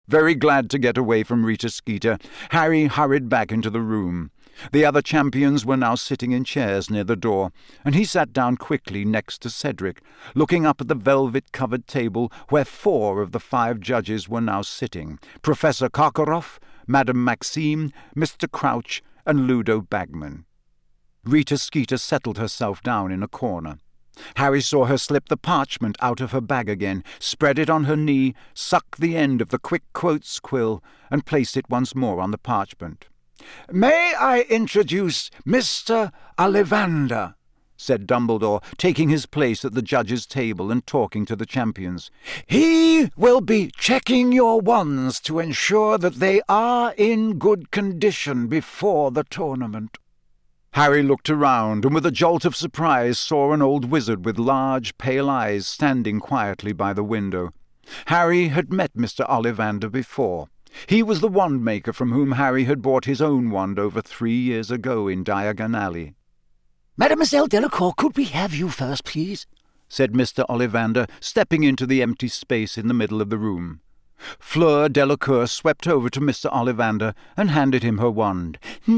Very glad to get away from Rita Skeeter, Harry hurried back into the room. The other champions were now sitting in chairs near the door, and he sat down quickly next to Cedric, looking up at the velvet-covered table where 4 of the 5 judges were now sitting, Professor Karkaroff, Madame Maxime, Mr. Crouch, and Ludo Bagman. Rita Skeeter settled herself down in a corner. Harry saw her slip the parchment out of her bag again, spread it on her knee, suck the end of the quick quotes quill, and place it once more on the parchment. "May I introduce Mr. Ollivander?" said Dumbledore, taking his place at the judges' table and talking to the champions. "He will be checking your wands to ensure that they are in good condition before the tournament." Harry looked around, and with a jolt of surprise saw an old wizard with large, pale eyes standing quietly by the window. Harry had met Mr. Ollivander before. He was the wand-maker from whom Harry had bought his own wand over 3 years ago in Diagon Alley. "Mademoiselle Delacour, could we have you first, please?" said Mr. Ollivander, stepping into the empty space in the middle of the room. Fleur Delacour swept over to Mr. Ollivander and handed him her wand.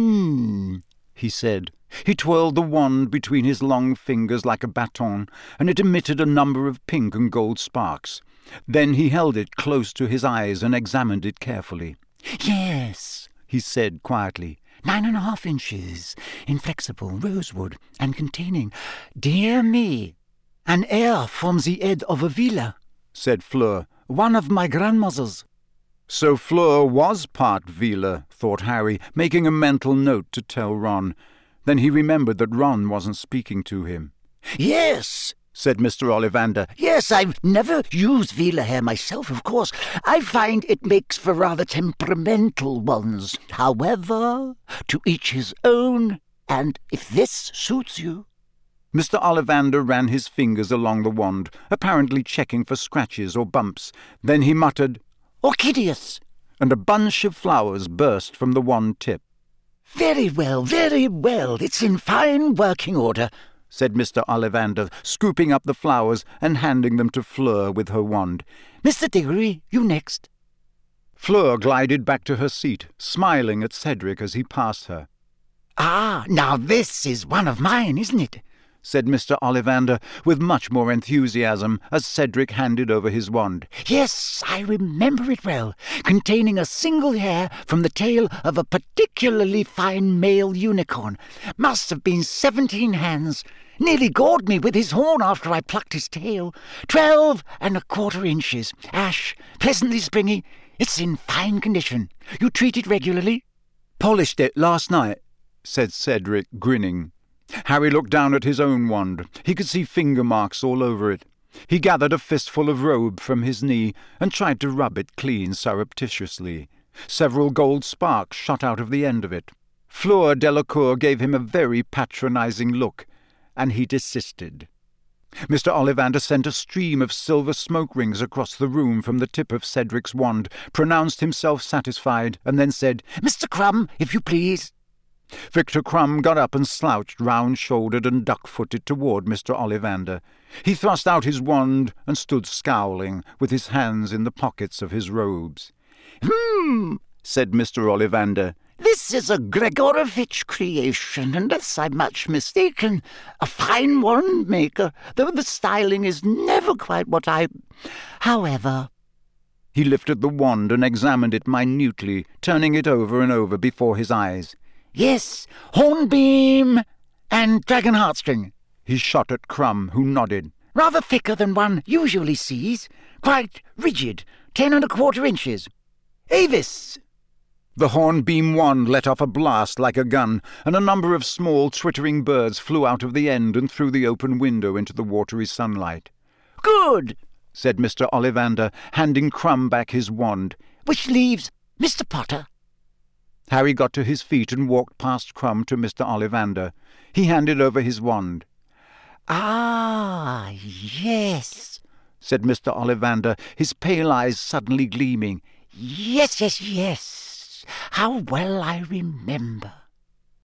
He said. He twirled the wand between his long fingers like a baton, and it emitted a number of pink and gold sparks. Then he held it close to his eyes and examined it carefully. "Yes," he said quietly, 9.5 inches, inflexible, rosewood, and containing, dear me, an heir from the head of a villa," said Fleur, "one of my grandmothers." So Fleur was part villa, thought Harry, making a mental note to tell Ron. Then he remembered that Ron wasn't speaking to him. "Yes," said Mr. Ollivander. "Yes, I've never used villa hair myself, of course. I find it makes for rather temperamental ones. However, to each his own, and if this suits you—" Mr. Ollivander ran his fingers along the wand, apparently checking for scratches or bumps. Then he muttered, "Orchideus," and a bunch of flowers burst from the wand tip. Very well, it's in fine working order," said Mr. Ollivander, scooping up the flowers and handing them to Fleur with her wand. "Mr. Diggory, you next." Fleur glided back to her seat, smiling at Cedric as he passed her. "Ah, now this is one of mine, isn't it?" said Mr. Ollivander, with much more enthusiasm, as Cedric handed over his wand. "Yes, I remember it well, containing a single hair from the tail of a particularly fine male unicorn. Must have been 17 hands. Nearly gored me with his horn after I plucked his tail. 12.25 inches. Ash, pleasantly springy. It's in fine condition. You treat it regularly?" "Polished it last night," said Cedric, grinning. Harry looked down at his own wand. He could see finger marks all over it. He gathered a fistful of robe from his knee and tried to rub it clean surreptitiously. Several gold sparks shot out of the end of it. Fleur Delacour gave him a very patronizing look, and he desisted. Mr. Ollivander sent a stream of silver smoke rings across the room from the tip of Cedric's wand, pronounced himself satisfied, and then said, "Mr. Crumb, if you please." Victor Crumb got up and slouched round-shouldered and duck-footed toward Mr. Ollivander. He thrust out his wand and stood scowling, with his hands in the pockets of his robes. Said Mr. Ollivander. "This is a Gregorovitch creation, unless I'm much mistaken. A fine wand-maker, though the styling is never quite what However—" He lifted the wand and examined it minutely, turning it over and over before his eyes. "Yes, hornbeam and dragon heartstring," he shot at Crumb, who nodded. "Rather thicker than one usually sees. Quite rigid, 10.25 inches. Avis." The hornbeam wand let off a blast like a gun, and a number of small twittering birds flew out of the end and through the open window into the watery sunlight. "Good," said Mr. Ollivander, handing Crumb back his wand. "Which leaves Mr. Potter." Harry got to his feet and walked past Crumb to Mr. Ollivander. He handed over his wand. "Ah, yes," said Mr. Ollivander, his pale eyes suddenly gleaming. Yes. How well I remember."